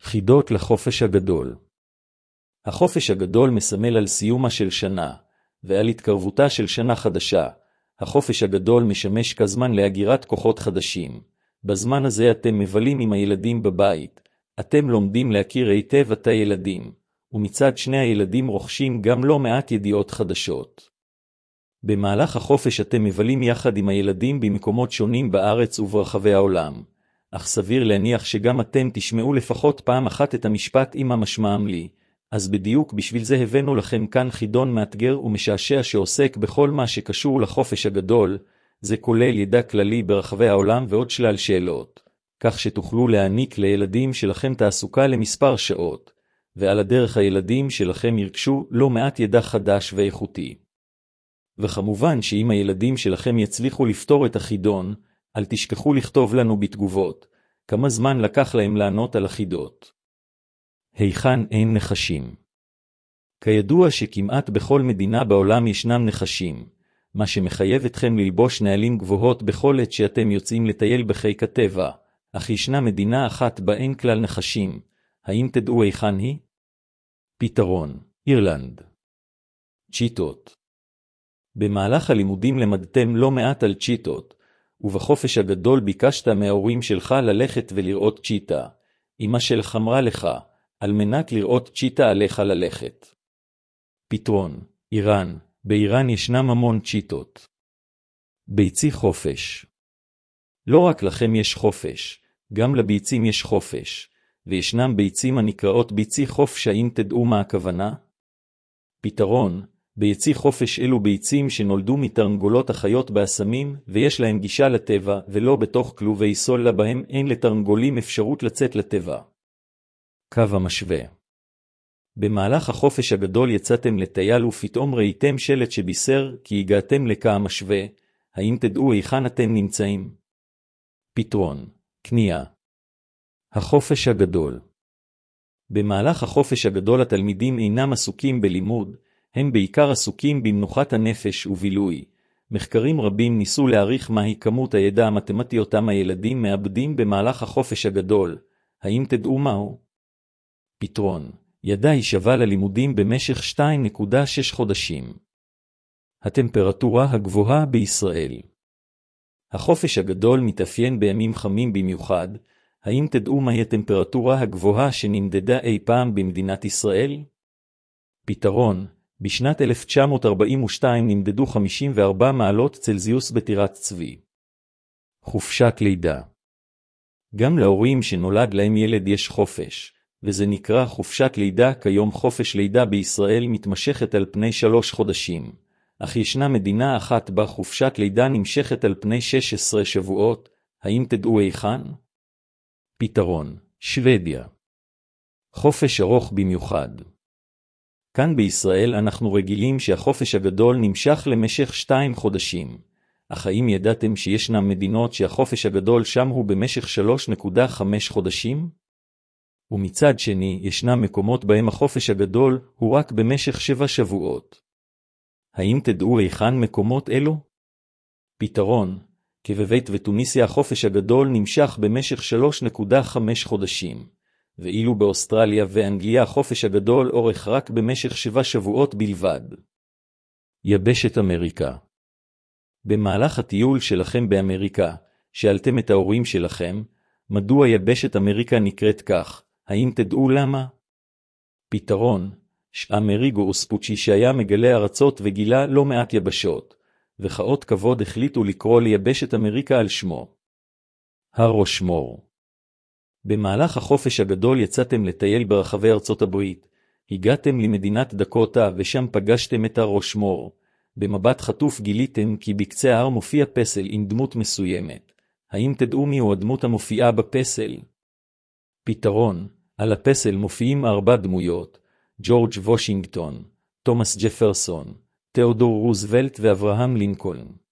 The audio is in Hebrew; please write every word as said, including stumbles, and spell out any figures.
חידות לחופש הגדול. החופש הגדול מסמל על סיומה של שנה, ועל התקרבותה של שנה חדשה. החופש הגדול משמש כזמן להגירת כוחות חדשים. בזמן הזה אתם מבלים עם הילדים בבית, אתם לומדים להכיר היטב את הילדים, ומצד שני הילדים רוכשים גם לא מעט ידיעות חדשות. במהלך החופש אתם מבלים יחד עם הילדים במקומות שונים בארץ וברחבי העולם, אך סביר להניח שגם אתם תשמעו לפחות פעם אחת את המשפט אמא משמעם לי, אז בדיוק בשביל זה הבאנו לכם כאן חידון מאתגר ומשעשע שעוסק בכל מה שקשור לחופש הגדול, זה כולל ידע כללי ברחבי העולם ועוד שלל שאלות, כך שתוכלו להעניק לילדים שלכם תעסוקה למספר שעות, ועל הדרך הילדים שלכם ירכשו לא מעט ידע חדש ואיכותי. וכמובן שאם הילדים שלכם יצליחו לפתור את החידון, אל תשכחו לכתוב לנו בתגובות, כמה זמן לקח להם לענות על החידות. היכן אין נחשים? כידוע שכמעט בכל מדינה בעולם ישנם נחשים, מה שמחייב אתכם ללבוש נעלים גבוהות בכל עת שאתם יוצאים לטייל בחיק הטבע, אך ישנה מדינה אחת בה אין כלל נחשים, האם תדעו היכן היא? פתרון, אירלנד. צ'יטות. במהלך הלימודים למדתם לא מעט על צ'יטות, ובחופש הגדול ביקשת מההורים שלך ללכת ולראות צ'יטה. אמא שלך אמרה לך, על מנת לראות צ'יטה עליך ללכת. פתרון, איראן. באיראן ישנם המון צ'יטות. ביצי חופש. לא רק לכם יש חופש, גם לביצים יש חופש, וישנם ביצים הנקראות ביצי חופש, האם תדעו מה הכוונה? פתרון, ביצי חופש אלו ביצים שנולדו מתרנגולות החיות באסמים, ויש להם גישה לטבע, ולא בתוך כלובי סוללה בהם אין לתרנגולים אפשרות לצאת לטבע. קו המשווה. במהלך החופש הגדול יצאתם לטייל ופתאום ראיתם שלט שבישר כי הגעתם לקו המשווה, האם תדעו היכן אתם נמצאים? פתרון, קנייה. החופש הגדול. במהלך החופש הגדול התלמידים אינם עסוקים בלימוד, הם בעיקר עסוקים במנוחת הנפש ובילוי. מחקרים רבים ניסו להעריך מהי כמות הידע המתמטי אותם הילדים מאבדים במהלך החופש הגדול, האם תדעו מהו? פתרון, ידע היא שווה ללימודים במשך שתיים נקודה שש חודשים. הטמפרטורה הגבוהה בישראל. החופש הגדול מתאפיין בימים חמים במיוחד, האם תדעו מהי הטמפרטורה הגבוהה שנמדדה אי פעם במדינת ישראל? פתרון, בשנת אלף תשע מאות ארבעים ושתיים נמדדו חמישים וארבע מעלות צלזיוס בטירת צבי. חופשת לידה. גם להורים שנולד להם ילד יש חופש, וזה נקרא חופשת לידה. כיום חופש לידה בישראל מתמשכת על פני שלוש חודשים, אך ישנה מדינה אחת בה חופשת לידה נמשכת על פני שש עשרה שבועות, האם תדעו היכן? פתרון, שוודיה. חופש ארוך במיוחד. כאן בישראל אנחנו רגילים שהחופש הגדול נמשך למשך שתיים חודשים, אך האם ידעתם שישנם מדינות שהחופש הגדול שם הוא במשך שלוש נקודה חמש חודשים? ומצד שני ישנם מקומות בהם החופש הגדול הוא רק במשך שבע שבועות. האם תדעו היכן מקומות אלו? פתרון, כבבית ותוניסיה החופש הגדול נמשך במשך שלוש נקודה חמש חודשים, ואילו באוסטרליה ואנגליה החופש הגדול אורך רק במשך שבע שבועות בלבד. יבשת אמריקה. במהלך הטיול שלכם באמריקה, שאלתם את ההורים שלכם, מדוע יבשת אמריקה נקראת כך, האם תדעו למה? פתרון, שאמריגו אוספוצ'י שהיה מגלה ארצות וגילה לא מעט יבשות, וכאות כבוד החליטו לקרוא ליבשת אמריקה על שמו. הר רושמור. במהלך החופש הגדול יצאתם לטייל ברחבי ארצות הברית, הגעתם למדינת דקוטה ושם פגשתם את הר רושמור. במבט חטוף גיליתם כי בקצה ההר מופיע פסל עם דמות מסוימת. האם תדעו מיהו הדמות המופיעה בפסל? פתרון, על הפסל מופיעים ארבע דמויות, ג'ורג' וושינגטון, תומאס ג'פרסון, תיאודור רוזוולט ואברהם לינקולן.